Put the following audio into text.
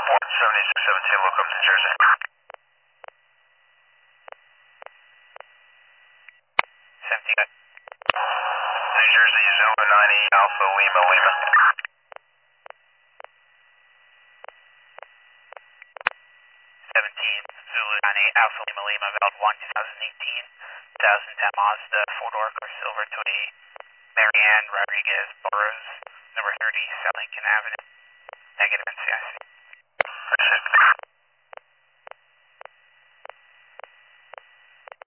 7617, welcome to Jersey. New Jersey, Zulu 90, Alpha Lima Lima. 17, Zulu 98, Alpha Lima Lima, Valid 1, 2018, 2010 Mazda, 4-door, car silver, Toyota Marianne Rodriguez Burroughs, number 30, South Lincoln Avenue, negative NCIC. Appreciate it.